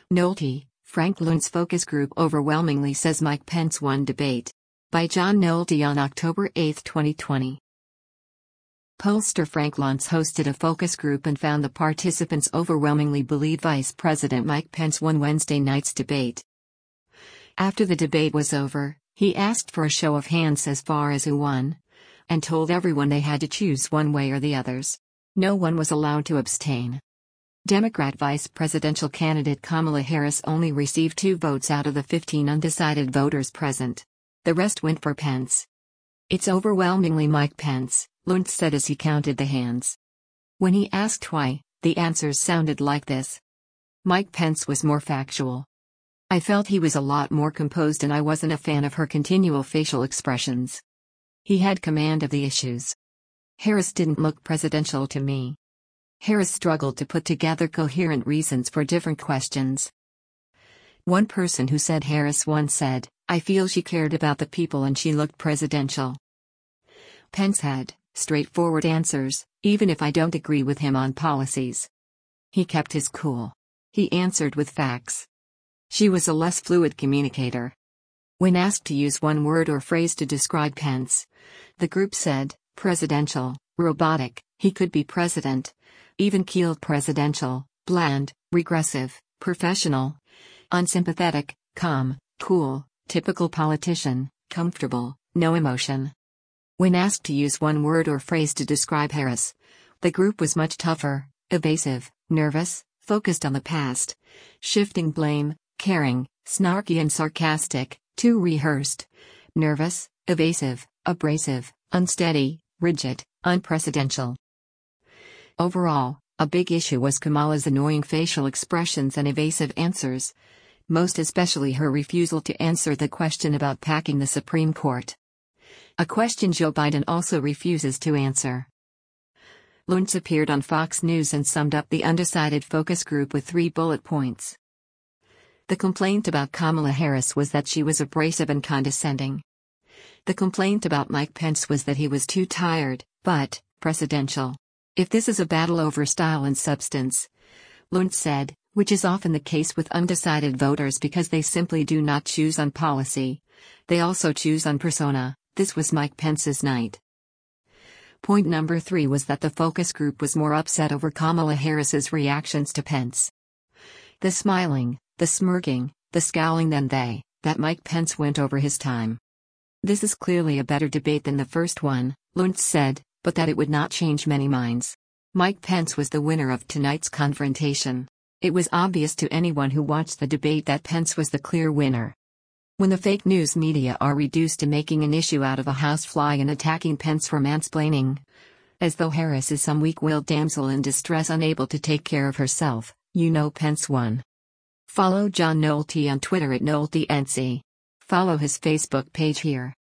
Nolte, Frank Luntz focus group overwhelmingly says Mike Pence won debate. By John Nolte on October 8, 2020. Pollster Frank Luntz hosted a focus group and found the participants overwhelmingly believe Vice President Mike Pence won Wednesday night's debate. After the debate was over, he asked for a show of hands as far as who won, and told everyone they had to choose one way or the others. No one was allowed to abstain. Democrat vice presidential candidate Kamala Harris only received 2 votes out of the 15 undecided voters present. The rest went for Pence. "It's overwhelmingly Mike Pence," Luntz said as he counted the hands. When he asked why, the answers sounded like this. Mike Pence was more factual. "I felt he was a lot more composed and I wasn't a fan of her continual facial expressions. He had command of the issues. Harris didn't look presidential to me. Harris struggled to put together coherent reasons for different questions." One person who said Harris once said, "I feel she cared about the people and she looked presidential." Pence had straightforward answers, even if I don't agree with him on policies. He kept his cool. He answered with facts. She was a less fluid communicator. When asked to use one word or phrase to describe Pence, the group said, presidential, robotic, he could be president, even-keeled presidential, bland, regressive, professional, unsympathetic, calm, cool, typical politician, comfortable, no emotion. When asked to use one word or phrase to describe Harris, the group was much tougher, evasive, nervous, focused on the past, shifting blame, caring, snarky and sarcastic, too rehearsed, nervous, evasive, abrasive, unsteady, rigid, unpresidential. Overall, a big issue was Kamala's annoying facial expressions and evasive answers, most especially her refusal to answer the question about packing the Supreme Court. A question Joe Biden also refuses to answer. Luntz appeared on Fox News and summed up the undecided focus group with 3 bullet points. The complaint about Kamala Harris was that she was abrasive and condescending. The complaint about Mike Pence was that he was too tired, but presidential. If this is a battle over style and substance, Luntz said, which is often the case with undecided voters because they simply do not choose on policy, they also choose on persona, this was Mike Pence's night. Point number 3 was that the focus group was more upset over Kamala Harris's reactions to Pence. The smiling, the smirking, the scowling that Mike Pence went over his time. This is clearly a better debate than the first one, Luntz said, but that it would not change many minds. Mike Pence was the winner of tonight's confrontation. It was obvious to anyone who watched the debate that Pence was the clear winner. When the fake news media are reduced to making an issue out of a housefly and attacking Pence for mansplaining, as though Harris is some weak-willed damsel in distress unable to take care of herself, you know Pence won. Follow John Nolte on Twitter @NolteNC. Follow his Facebook page here.